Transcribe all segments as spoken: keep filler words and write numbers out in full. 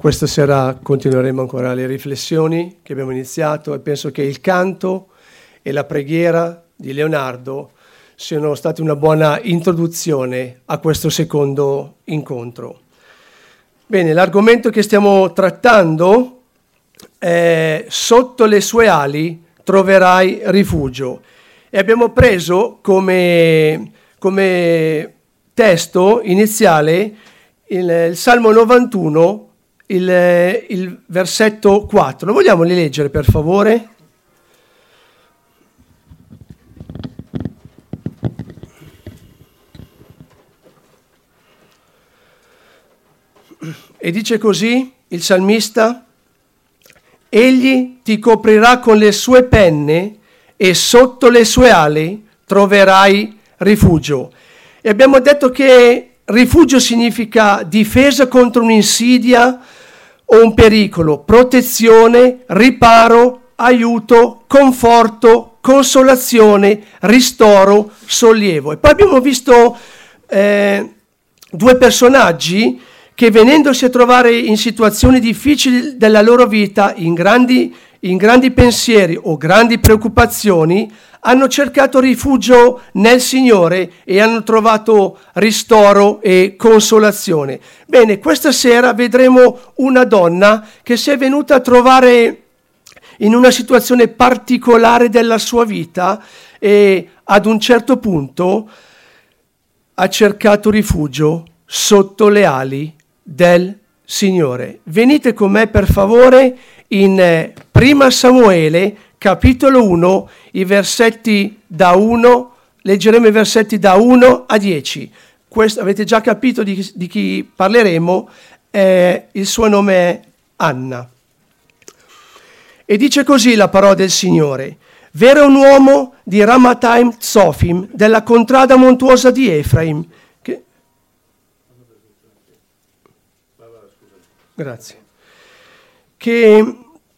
Questa sera continueremo ancora le riflessioni che abbiamo iniziato e penso che il canto e la preghiera di Leonardo siano stati una buona introduzione a questo secondo incontro. Bene, l'argomento che stiamo trattando è sotto le sue ali troverai rifugio e abbiamo preso come, come testo iniziale il, il Salmo novantuno, il, il versetto quattro. Lo vogliamo rileggere per favore? E dice così il salmista: egli ti coprirà con le sue penne e sotto le sue ali troverai rifugio. E abbiamo detto che rifugio significa difesa contro un'insidia o un pericolo, protezione, riparo, aiuto, conforto, consolazione, ristoro, sollievo. E poi abbiamo visto eh, due personaggi che, venendosi a trovare in situazioni difficili della loro vita, in grandi, in grandi pensieri o grandi preoccupazioni, hanno cercato rifugio nel Signore e hanno trovato ristoro e consolazione. Bene, questa sera vedremo una donna che si è venuta a trovare in una situazione particolare della sua vita e ad un certo punto ha cercato rifugio sotto le ali del Signore. Venite con me per favore in Prima Samuele capitolo uno, i versetti da uno, leggeremo i versetti da uno a dieci. Questo, avete già capito di, di chi parleremo, eh, il suo nome è Anna. E dice così la parola del Signore: v'era un uomo di Ramataim Zofim, della contrada montuosa di Efraim, che... Grazie. Che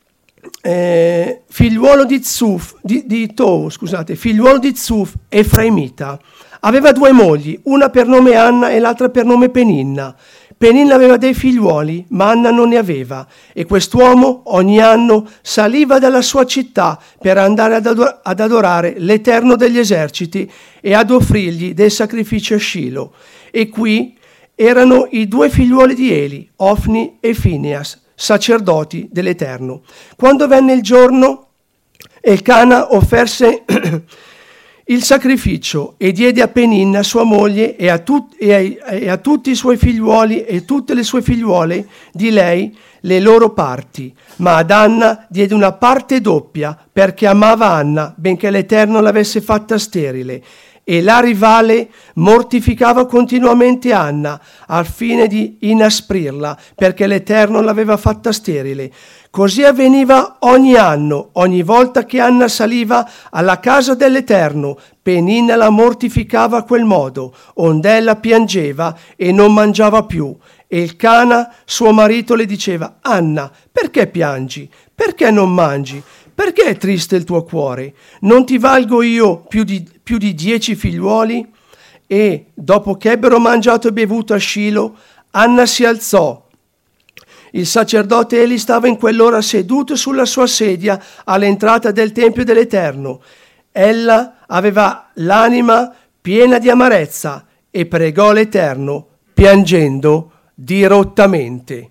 eh, figliuolo di Zuf, di, di Tou, scusate, figliuolo di Zuf, Efraimita. Aveva due mogli, una per nome Anna e l'altra per nome Peninna. Peninna aveva dei figliuoli, ma Anna non ne aveva. E quest'uomo ogni anno saliva dalla sua città per andare ad, ador- ad adorare l'Eterno degli eserciti e ad offrirgli dei sacrifici a Shilo. E qui erano i due figliuoli di Eli, Ofni e Fineas, sacerdoti dell'Eterno. Quando venne il giorno, Elcana offerse il sacrificio e diede a Peninna, sua moglie, e a, tut- e, ai- e a tutti i suoi figliuoli e tutte le sue figliuole di lei le loro parti. Ma ad Anna diede una parte doppia, perché amava Anna, benché l'Eterno l'avesse fatta sterile. E la rivale mortificava continuamente Anna al fine di inasprirla, perché l'Eterno l'aveva fatta sterile. Così avveniva ogni anno, ogni volta che Anna saliva alla casa dell'Eterno, Peninna la mortificava a quel modo, onde ella piangeva e non mangiava più. E Elcana, suo marito, le diceva: Anna, perché piangi? Perché non mangi? Perché è triste il tuo cuore? Non ti valgo io più di, più di dieci figliuoli? E dopo che ebbero mangiato e bevuto a Shilo, Anna si alzò. Il sacerdote Eli stava in quell'ora seduto sulla sua sedia all'entrata del Tempio dell'Eterno. Ella aveva l'anima piena di amarezza e pregò l'Eterno piangendo dirottamente.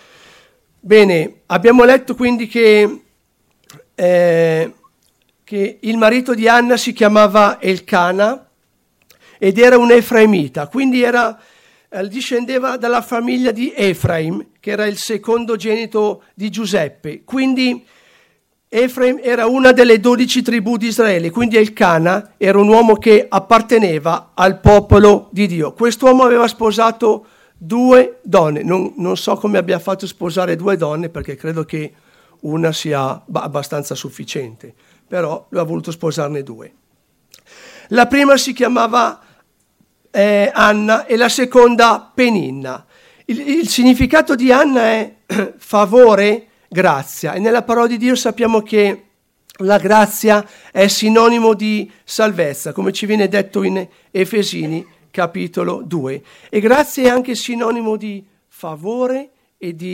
Bene, abbiamo letto quindi che Eh, che il marito di Anna si chiamava Elcana ed era un Efraimita, quindi era, eh, discendeva dalla famiglia di Efraim, che era il secondogenito di Giuseppe. Quindi Efraim era una delle dodici tribù di Israele, quindi Elcana era un uomo che apparteneva al popolo di Dio. Quest'uomo aveva sposato due donne, non, non so come abbia fatto a sposare due donne, perché credo che una sia abbastanza sufficiente, però lui ha voluto sposarne due. La prima si chiamava eh, Anna e la seconda Peninna. Il, il significato di Anna è favore, grazia, e nella parola di Dio sappiamo che la grazia è sinonimo di salvezza, come ci viene detto in Efesini capitolo due, e grazia è anche sinonimo di favore e di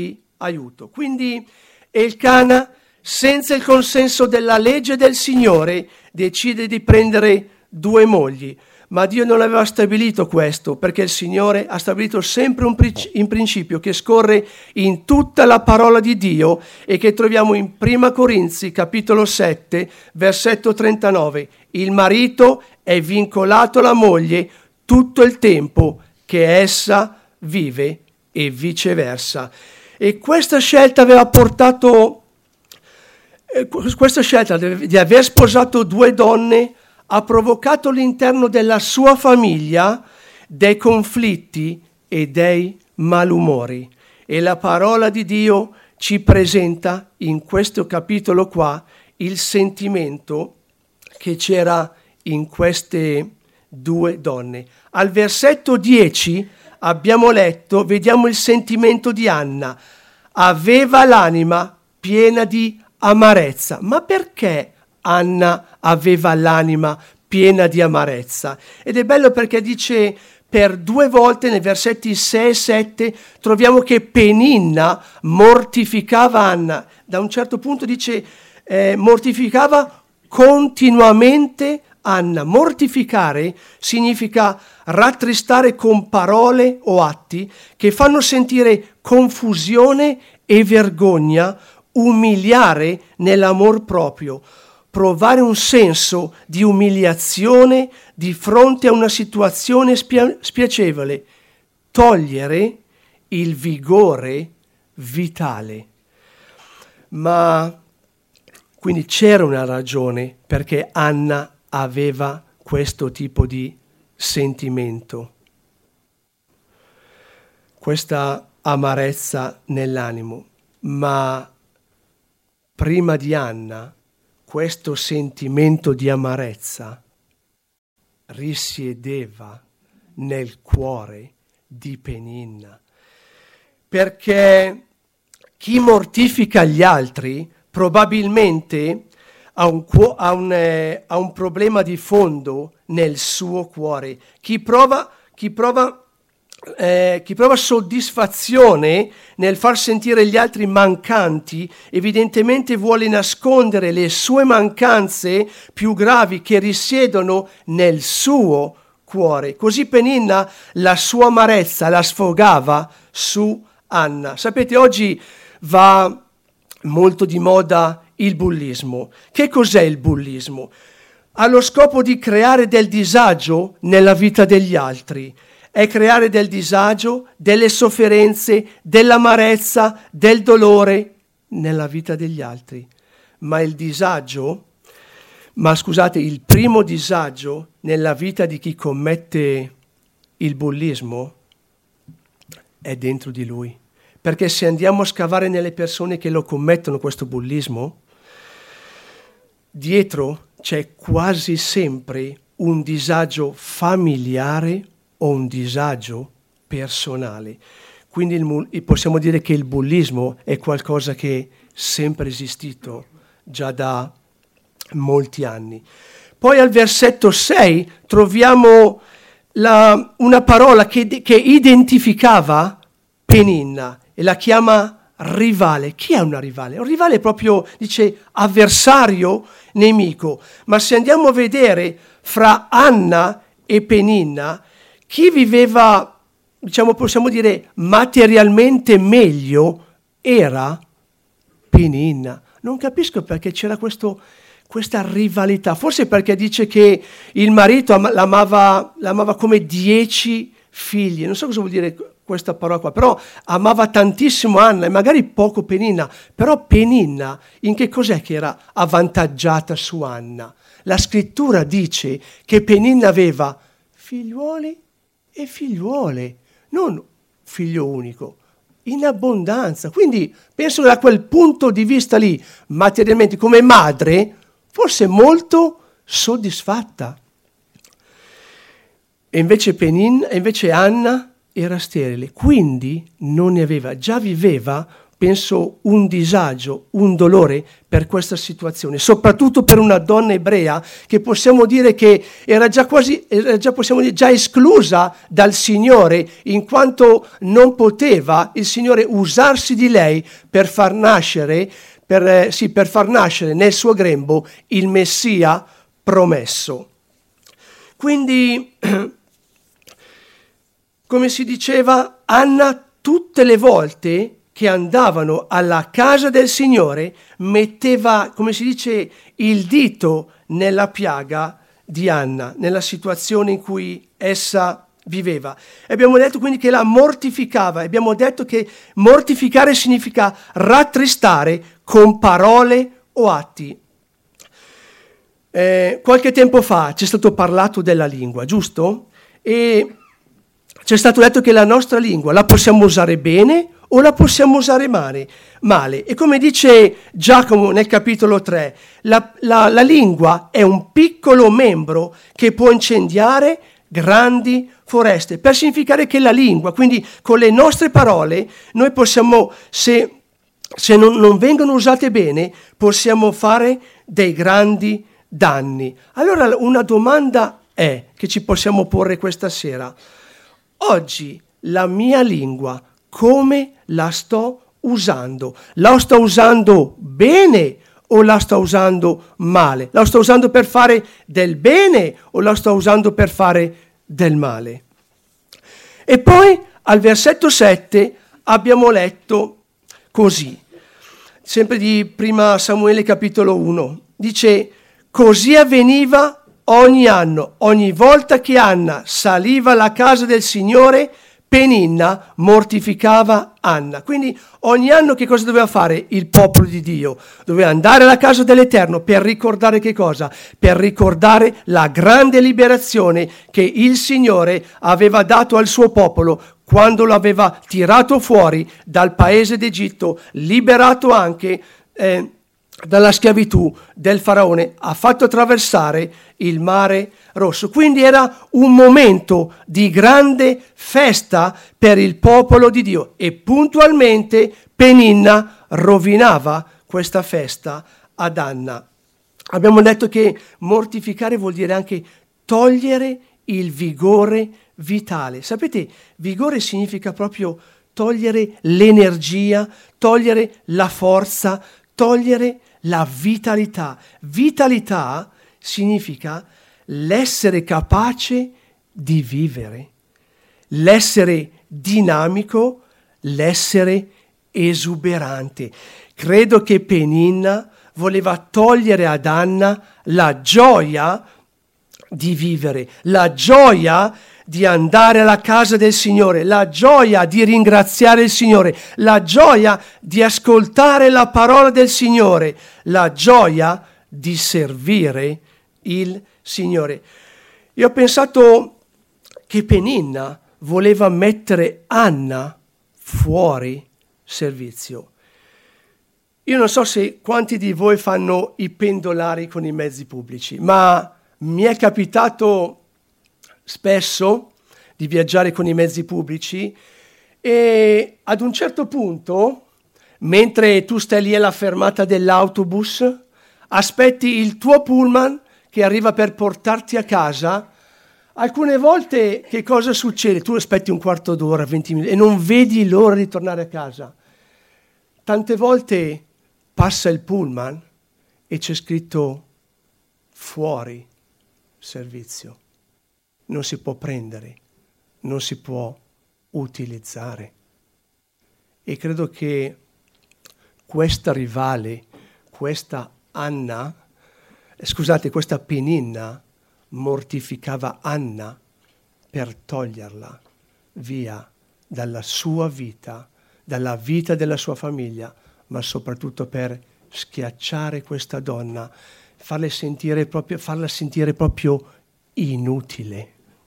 aiuto. Quindi Elcana, senza il consenso della legge del Signore, decide di prendere due mogli. Ma Dio non aveva stabilito questo, perché il Signore ha stabilito sempre un principio che scorre in tutta la parola di Dio e che troviamo in Prima Corinzi, capitolo sette, versetto trentanove. Il marito è vincolato alla moglie tutto il tempo che essa vive e viceversa. E questa scelta aveva portato, eh, questa scelta di aver sposato due donne ha provocato all'interno della sua famiglia dei conflitti e dei malumori. E la parola di Dio ci presenta in questo capitolo qua il sentimento che c'era in queste due donne. Al versetto dieci abbiamo letto, vediamo il sentimento di Anna. Aveva l'anima piena di amarezza. Ma perché Anna aveva l'anima piena di amarezza? Ed è bello perché dice per due volte nei versetti sei e sette troviamo che Peninna mortificava Anna. Da un certo punto dice eh, mortificava continuamente Anna. Mortificare significa rattristare con parole o atti che fanno sentire confusione e vergogna, umiliare nell'amor proprio, provare un senso di umiliazione di fronte a una situazione spia- spiacevole, togliere il vigore vitale. Ma quindi c'era una ragione perché Anna aveva questo tipo di sentimento, questa amarezza nell'animo. Ma prima di Anna questo sentimento di amarezza risiedeva nel cuore di Peninna, perché chi mortifica gli altri probabilmente ha un, ha un, eh, ha un problema di fondo nel suo cuore. Chi prova, chi prova Eh, chi prova soddisfazione nel far sentire gli altri mancanti, evidentemente vuole nascondere le sue mancanze più gravi che risiedono nel suo cuore. Così Peninna la sua amarezza la sfogava su Anna. Sapete, oggi va molto di moda il bullismo. Che cos'è il bullismo? Ha lo scopo di creare del disagio nella vita degli altri. È creare del disagio, delle sofferenze, dell'amarezza, del dolore nella vita degli altri. Ma il disagio, ma scusate, il primo disagio nella vita di chi commette il bullismo è dentro di lui. Perché se andiamo a scavare nelle persone che lo commettono questo bullismo, dietro c'è quasi sempre un disagio familiare o un disagio personale. Quindi il, possiamo dire che il bullismo è qualcosa che è sempre esistito già da molti anni. Poi al versetto sei troviamo la, una parola che, che identificava Peninna e la chiama rivale. Chi è una rivale? Un rivale proprio, dice, avversario, nemico. Ma se andiamo a vedere fra Anna e Peninna, chi viveva, diciamo, possiamo dire, materialmente meglio era Peninna. Non capisco perché c'era questo, questa rivalità. Forse perché dice che il marito l'amava, l'amava come dieci figli. Non so cosa vuol dire questa parola qua, però amava tantissimo Anna e magari poco Peninna. Però Peninna, in che cos'è che era avvantaggiata su Anna? La scrittura dice che Peninna aveva figliuoli e figliuole, non figlio unico, in abbondanza. Quindi penso che da quel punto di vista lì, materialmente come madre, fosse molto soddisfatta. E invece Peninna, invece Anna era sterile, quindi non ne aveva, già viveva penso, un disagio, un dolore per questa situazione, soprattutto per una donna ebrea che possiamo dire che era già quasi, era già, possiamo dire, già esclusa dal Signore, in quanto non poteva il Signore usarsi di lei per far nascere, per, eh, sì, per far nascere nel suo grembo il Messia promesso. Quindi, come si diceva, Anna tutte le volte che andavano alla casa del Signore metteva, come si dice, il dito nella piaga di Anna, nella situazione in cui essa viveva. E abbiamo detto quindi che la mortificava, abbiamo detto che mortificare significa rattristare con parole o atti. Eh, qualche tempo fa c'è stato parlato della lingua, giusto? E c'è stato detto che la nostra lingua la possiamo usare bene o la possiamo usare male. male. E come dice Giacomo nel capitolo tre, la, la, la lingua è un piccolo membro che può incendiare grandi foreste, per significare che la lingua, quindi con le nostre parole, noi possiamo, se, se non, non vengono usate bene, possiamo fare dei grandi danni. Allora una domanda è, che ci possiamo porre questa sera: oggi la mia lingua come la sto usando? La sto usando bene o la sto usando male? La sto usando per fare del bene o la sto usando per fare del male? E poi al versetto sette abbiamo letto così, sempre di prima Samuele capitolo uno, dice: così avveniva ogni anno, ogni volta che Anna saliva alla casa del Signore, Peninna mortificava Anna. Quindi ogni anno che cosa doveva fare il popolo di Dio? Doveva andare alla casa dell'Eterno per ricordare che cosa? Per ricordare la grande liberazione che il Signore aveva dato al suo popolo quando lo aveva tirato fuori dal paese d'Egitto, liberato anche eh, dalla schiavitù del faraone, ha fatto attraversare il mare Rosso. Quindi era un momento di grande festa per il popolo di Dio e puntualmente Peninna rovinava questa festa ad Anna. Abbiamo detto che mortificare vuol dire anche togliere il vigore vitale. Sapete, vigore significa proprio togliere l'energia, togliere la forza, togliere la vitalità. Vitalità significa l'essere capace di vivere, l'essere dinamico, l'essere esuberante. Credo che Peninna voleva togliere ad Anna la gioia di vivere, la gioia di andare alla casa del Signore, la gioia di ringraziare il Signore, la gioia di ascoltare la parola del Signore, la gioia di servire il Signore. Io ho pensato che Peninna voleva mettere Anna fuori servizio. Io non so se quanti di voi fanno i pendolari con i mezzi pubblici, ma mi è capitato spesso di viaggiare con i mezzi pubblici e ad un certo punto, mentre tu stai lì alla fermata dell'autobus, aspetti il tuo pullman che arriva per portarti a casa, alcune volte che cosa succede? Tu aspetti un quarto d'ora, venti minuti e non vedi l'ora di tornare a casa. Tante volte passa il pullman e c'è scritto fuori servizio. Non si può prendere, non si può utilizzare. E credo che questa rivale, questa Anna, scusate, questa Peninna mortificava Anna per toglierla via dalla sua vita, dalla vita della sua famiglia, ma soprattutto per schiacciare questa donna, farle sentire proprio, farla sentire proprio inutile,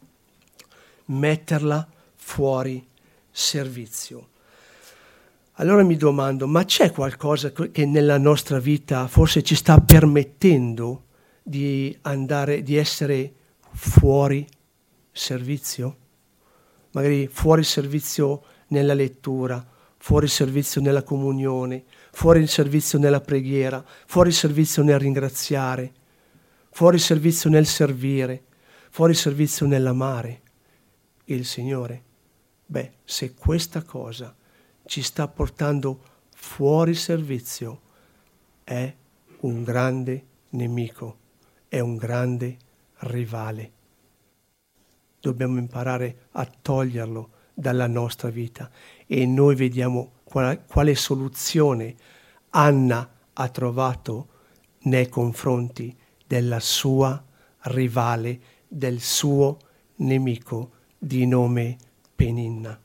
metterla fuori servizio. Allora mi domando, ma c'è qualcosa che nella nostra vita forse ci sta permettendo di andare, di essere fuori servizio? Magari fuori servizio nella lettura, fuori servizio nella comunione, fuori servizio nella preghiera, fuori servizio nel ringraziare, fuori servizio nel servire, fuori servizio nell'amare il Signore. Beh, se questa cosa ci sta portando fuori servizio, è un grande nemico, è un grande rivale. Dobbiamo imparare a toglierlo dalla nostra vita e noi vediamo qual- quale soluzione Anna ha trovato nei confronti della sua rivale, del suo nemico di nome Peninna.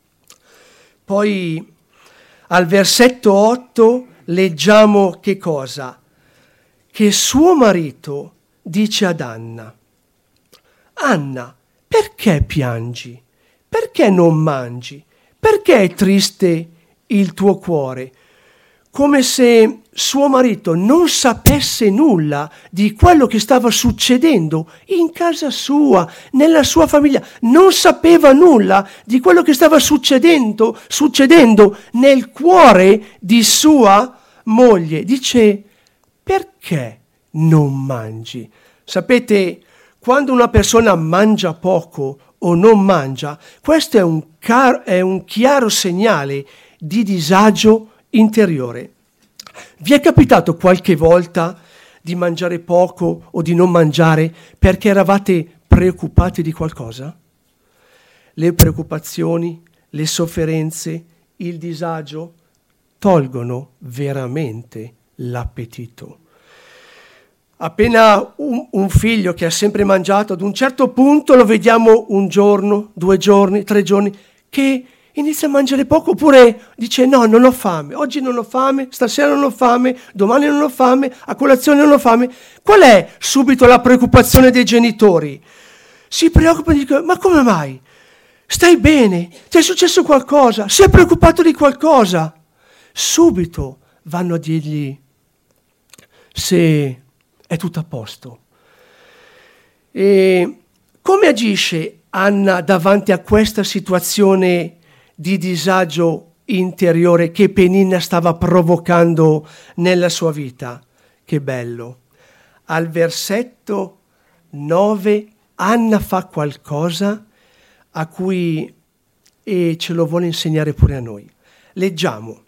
Poi al versetto otto leggiamo che cosa? Che suo marito dice ad Anna: Anna, perché piangi? Perché non mangi? Perché è triste il tuo cuore? Come se suo marito non sapesse nulla di quello che stava succedendo in casa sua, nella sua famiglia. Non sapeva nulla di quello che stava succedendo, succedendo nel cuore di sua moglie. Dice: perché non mangi? Sapete, quando una persona mangia poco o non mangia, questo è un, car- è un chiaro segnale di disagio interiore. Vi è capitato qualche volta di mangiare poco o di non mangiare perché eravate preoccupati di qualcosa? Le preoccupazioni, le sofferenze, il disagio tolgono veramente l'appetito. Appena un, un figlio che ha sempre mangiato, ad un certo punto lo vediamo un giorno, due giorni, tre giorni, che inizia a mangiare poco oppure dice: no, non ho fame, oggi non ho fame, stasera non ho fame, domani non ho fame, a colazione non ho fame. Qual è subito la preoccupazione dei genitori? Si preoccupano e dicono: ma come mai? Stai bene? Ti è successo qualcosa? Sei preoccupato di qualcosa? Subito vanno a dirgli se è tutto a posto. E come agisce Anna davanti a questa situazione di disagio interiore che Peninna stava provocando nella sua vita? Che bello! Al versetto nove Anna fa qualcosa a cui e ce lo vuole insegnare pure a noi. Leggiamo: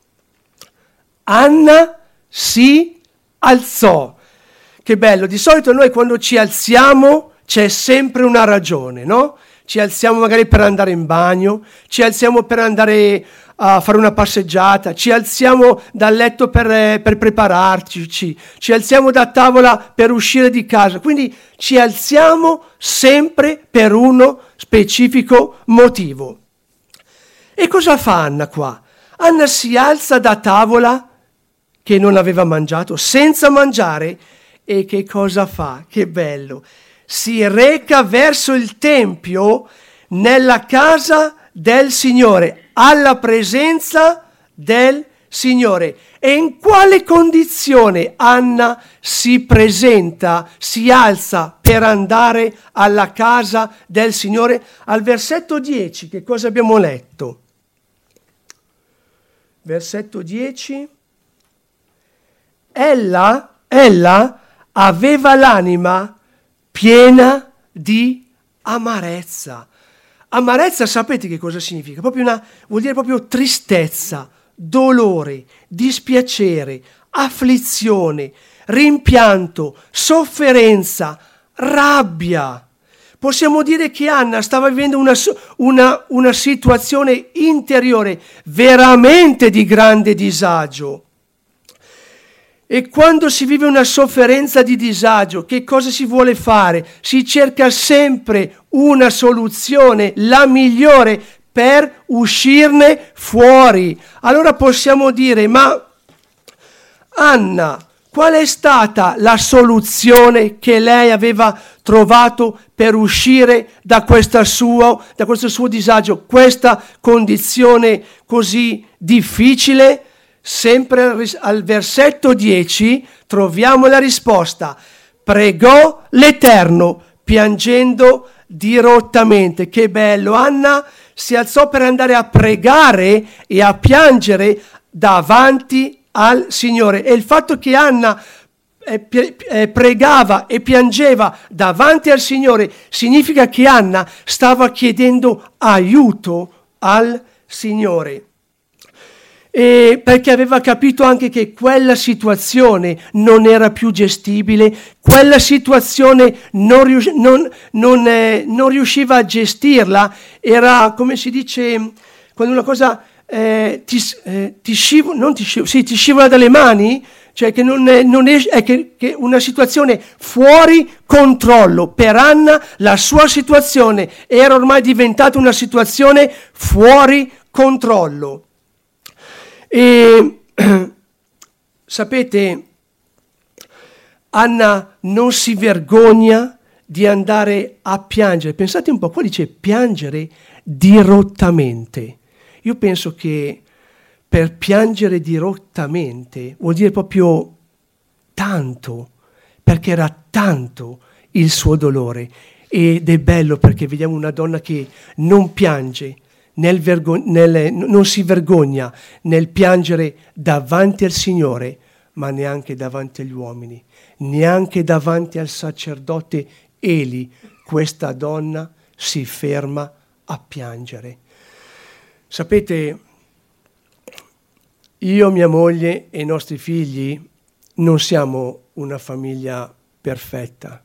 Anna si alzò. Che bello! Di solito noi quando ci alziamo c'è sempre una ragione, no? Ci alziamo magari per andare in bagno, ci alziamo per andare a fare una passeggiata, ci alziamo dal letto per, per prepararci, ci, ci alziamo da tavola per uscire di casa. Quindi ci alziamo sempre per uno specifico motivo. E cosa fa Anna qua? Anna si alza da tavola che non aveva mangiato, senza mangiare, e che cosa fa? Che bello! Si reca verso il tempio nella casa del Signore, alla presenza del Signore. E in quale condizione Anna si presenta, si alza per andare alla casa del Signore? Al versetto dieci, che cosa abbiamo letto? Versetto dieci. Ella, ella aveva l'anima piena di amarezza. Amarezza, sapete che cosa significa? Proprio una, vuol dire proprio tristezza, dolore, dispiacere, afflizione, rimpianto, sofferenza, rabbia. Possiamo dire che Anna stava vivendo una, una, una situazione interiore veramente di grande disagio. E quando si vive una sofferenza di disagio, che cosa si vuole fare? Si cerca sempre una soluzione, la migliore, per uscirne fuori. Allora possiamo dire: ma Anna, qual è stata la soluzione che lei aveva trovato per uscire da questa sua, da questo suo disagio, questa condizione così difficile? Sempre al versetto dieci troviamo la risposta: pregò l'Eterno piangendo dirottamente. Che bello! Anna si alzò per andare a pregare e a piangere davanti al Signore. E il fatto che Anna eh, eh, pregava e piangeva davanti al Signore significa che Anna stava chiedendo aiuto al Signore. E perché aveva capito anche che quella situazione non era più gestibile, quella situazione non, rius- non, non, eh, non riusciva a gestirla, era come si dice quando una cosa eh, ti, eh, ti, scivola, non ti, scivola, sì, ti scivola dalle mani, cioè che non è, non è, è che, che una situazione fuori controllo. Per Anna la sua situazione era ormai diventata una situazione fuori controllo. E sapete, Anna non si vergogna di andare a piangere. Pensate un po', qua dice piangere dirottamente. Io penso che per piangere dirottamente vuol dire proprio tanto, perché era tanto il suo dolore. Ed è bello perché vediamo una donna che non piange, Nel vergo- nel, non si vergogna nel piangere davanti al Signore, ma neanche davanti agli uomini, neanche davanti al sacerdote Eli. Questa donna si ferma a piangere. Sapete, io, mia moglie e i nostri figli non siamo una famiglia perfetta,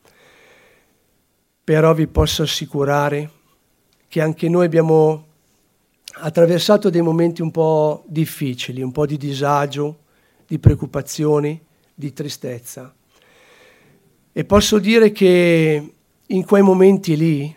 però vi posso assicurare che anche noi abbiamo attraversato dei momenti un po' difficili, un po' di disagio, di preoccupazioni, di tristezza. E posso dire che in quei momenti lì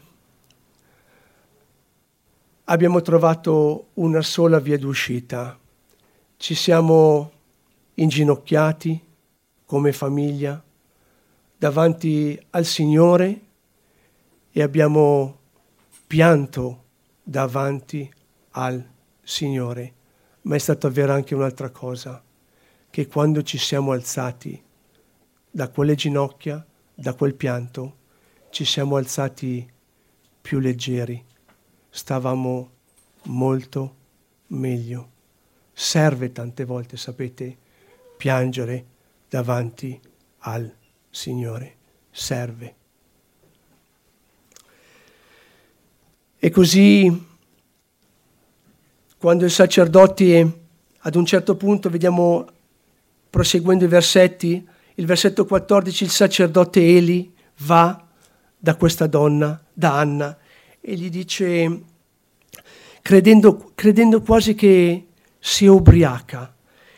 abbiamo trovato una sola via d'uscita. Ci siamo inginocchiati come famiglia davanti al Signore e abbiamo pianto davanti al Signore. Ma è stato vero anche un'altra cosa, che quando ci siamo alzati da quelle ginocchia, da quel pianto, ci siamo alzati più leggeri, stavamo molto meglio. Serve tante volte, sapete, piangere davanti al Signore, serve. E così, quando il sacerdote, ad un certo punto, vediamo, proseguendo i versetti, il versetto quattordici, il sacerdote Eli va da questa donna, da Anna, e gli dice, credendo, credendo quasi che sia ubriaca.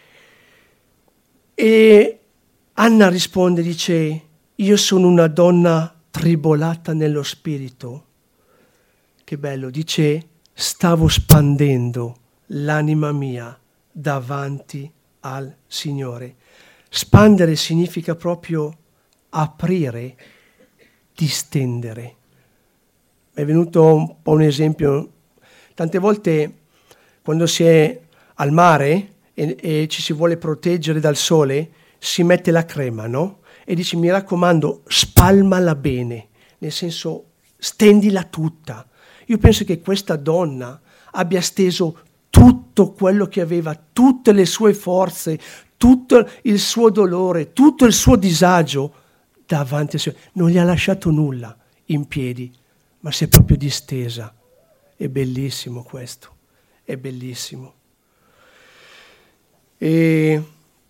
E Anna risponde, dice, io sono una donna tribolata nello spirito. Che bello, dice, stavo spandendo l'anima mia davanti al Signore. Spandere significa proprio aprire, distendere. Mi è venuto un po' un esempio. Tante volte quando si è al mare e, e ci si vuole proteggere dal sole, si mette la crema, no? E dice, mi raccomando, spalmala bene, nel senso, stendila tutta. Io penso che questa donna abbia steso tutto quello che aveva, tutte le sue forze, tutto il suo dolore, tutto il suo disagio davanti a sé. Non gli ha lasciato nulla in piedi, ma si è proprio distesa. È bellissimo questo, è bellissimo. E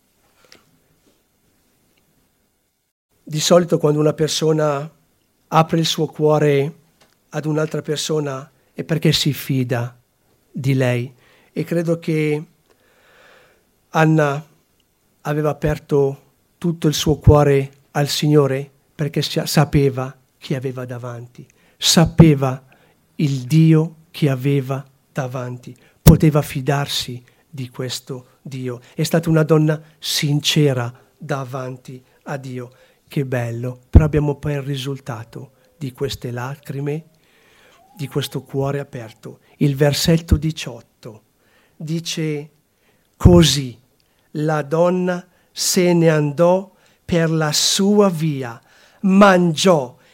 di solito quando una persona apre il suo cuore ad un'altra persona è perché si fida di lei. E credo che Anna aveva aperto tutto il suo cuore al Signore perché sapeva chi aveva davanti, sapeva il Dio che aveva davanti, poteva fidarsi di questo Dio. È stata una donna sincera davanti a Dio. Che bello, però abbiamo poi il risultato di queste lacrime, di questo cuore aperto. Il versetto diciotto dice così la donna se ne andò per la sua via, mangiò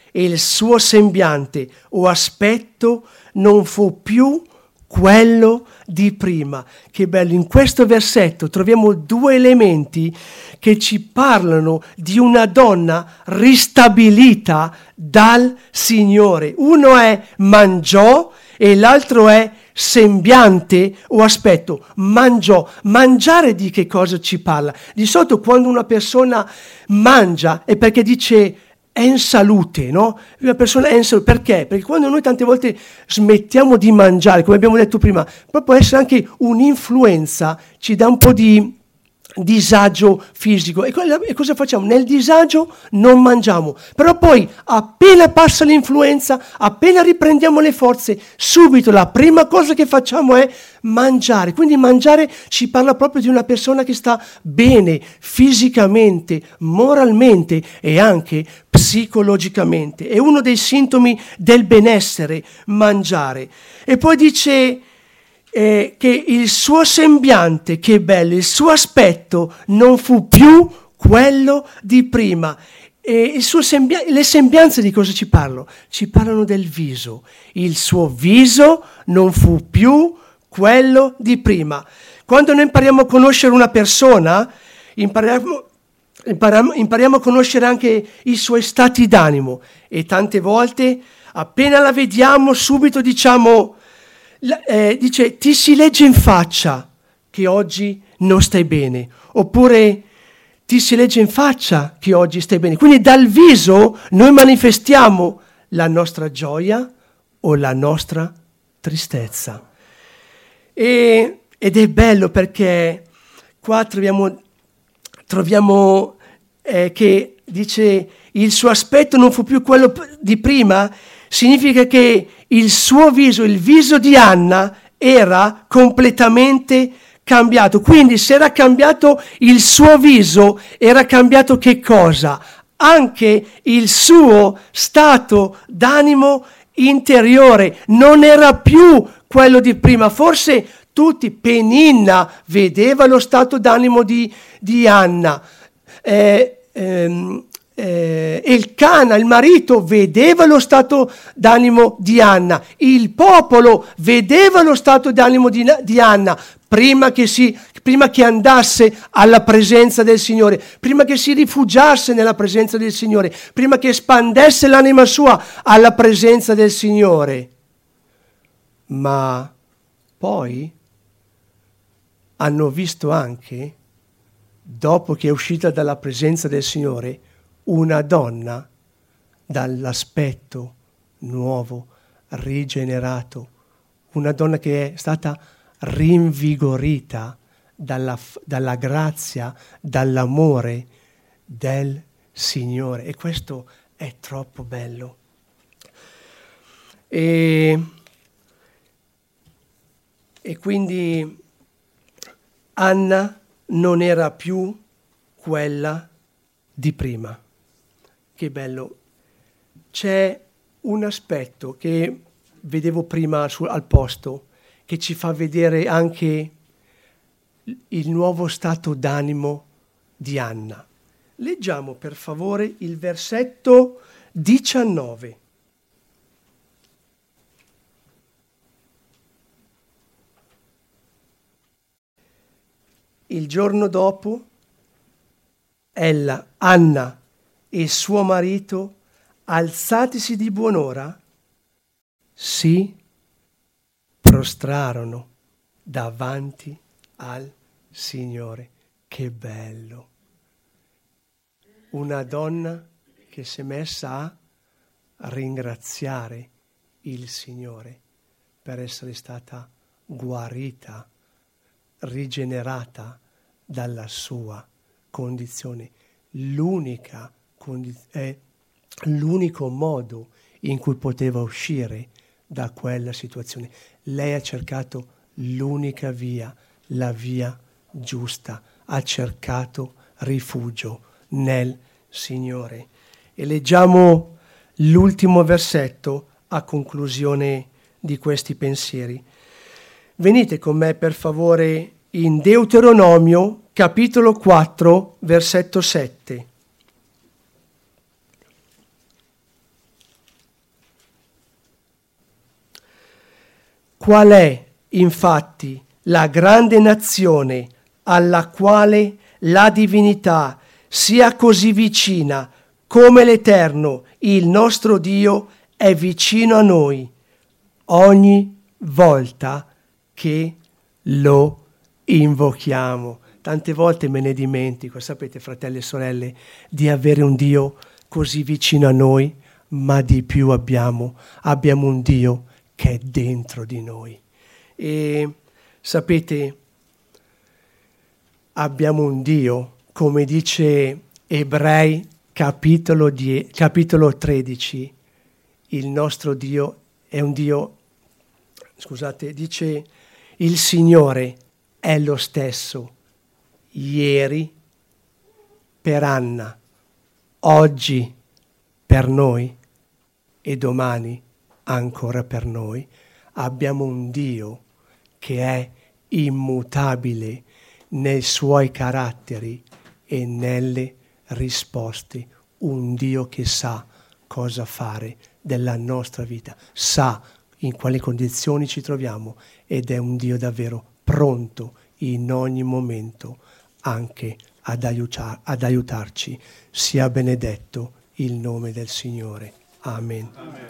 e il suo sembiante o aspetto non fu più quello di prima. Che bello, in questo versetto troviamo due elementi che ci parlano di una donna ristabilita dal Signore. Uno è mangiò e l'altro è sembiante o aspetto. Mangiò. Mangiare di che cosa ci parla? Di solito quando una persona mangia è perché dice è in salute, no? Una persona è in salute. Perché? Perché quando noi tante volte smettiamo di mangiare, come abbiamo detto prima, può essere anche un'influenza, ci dà un po' di disagio fisico. E cosa facciamo? Nel disagio non mangiamo. Però poi, appena passa l'influenza, appena riprendiamo le forze, subito la prima cosa che facciamo è mangiare. Quindi mangiare ci parla proprio di una persona che sta bene fisicamente, moralmente e anche psicologicamente. È uno dei sintomi del benessere, mangiare. E poi dice eh, che il suo sembiante, che bello, il suo aspetto non fu più quello di prima. E il suo sembia- le sembianze di cosa ci parlo? Ci parlano del viso. Il suo viso non fu più quello di prima. Quando noi impariamo a conoscere una persona, impariamo Impariamo, impariamo a conoscere anche i suoi stati d'animo e tante volte appena la vediamo subito diciamo eh, dice ti si legge in faccia che oggi non stai bene, oppure ti si legge in faccia che oggi stai bene. Quindi dal viso noi manifestiamo la nostra gioia o la nostra tristezza. E, ed è bello perché qua troviamo troviamo eh, che dice il suo aspetto non fu più quello di prima, significa che il suo viso, il viso di Anna era completamente cambiato. Quindi se era cambiato il suo viso, era cambiato che cosa? Anche il suo stato d'animo interiore non era più quello di prima. Forse tutti, Peninna vedeva lo stato d'animo di, di Anna, eh, ehm, eh, Elcana, il marito, vedeva lo stato d'animo di Anna, il popolo vedeva lo stato d'animo di, di Anna prima che, si, prima che andasse alla presenza del Signore, prima che si rifugiasse nella presenza del Signore, prima che espandesse l'anima sua alla presenza del Signore. Ma poi hanno visto anche, dopo che è uscita dalla presenza del Signore, una donna dall'aspetto nuovo, rigenerato, una donna che è stata rinvigorita dalla, dalla grazia, dall'amore del Signore. E questo è troppo bello. E, e quindi Anna non era più quella di prima. Che bello. C'è un aspetto che vedevo prima su, al posto, che ci fa vedere anche il nuovo stato d'animo di Anna. Leggiamo per favore il versetto diciannove. Il giorno dopo, ella, Anna e suo marito, alzatisi di buon'ora, si prostrarono davanti al Signore. Che bello! Una donna che si è messa a ringraziare il Signore per essere stata guarita, rigenerata dalla sua condizione. L'unica condiz- è l'unico modo in cui poteva uscire da quella situazione. Lei ha cercato l'unica via, la via giusta, ha cercato rifugio nel Signore. E leggiamo l'ultimo versetto a conclusione di questi pensieri. Venite con me per favore in Deuteronomio capitolo quattro versetto sette. Qual è, infatti, la grande nazione alla quale la divinità sia così vicina come l'Eterno, il nostro Dio, è vicino a noi ogni volta che lo invochiamo. Tante volte me ne dimentico, sapete, fratelli e sorelle, di avere un Dio così vicino a noi, ma di più abbiamo, abbiamo un Dio che è dentro di noi. E sapete, abbiamo un Dio, come dice Ebrei capitolo, die, capitolo tredici, il nostro Dio è un Dio, scusate, dice il Signore è lo stesso ieri per Anna, oggi per noi e domani ancora per noi. Abbiamo un Dio che è immutabile nei suoi caratteri e nelle risposte, un Dio che sa cosa fare della nostra vita, sa in quali condizioni ci troviamo ed è un Dio davvero pronto in ogni momento anche ad, aiutar, ad aiutarci. Sia benedetto il nome del Signore. Amen. Amen.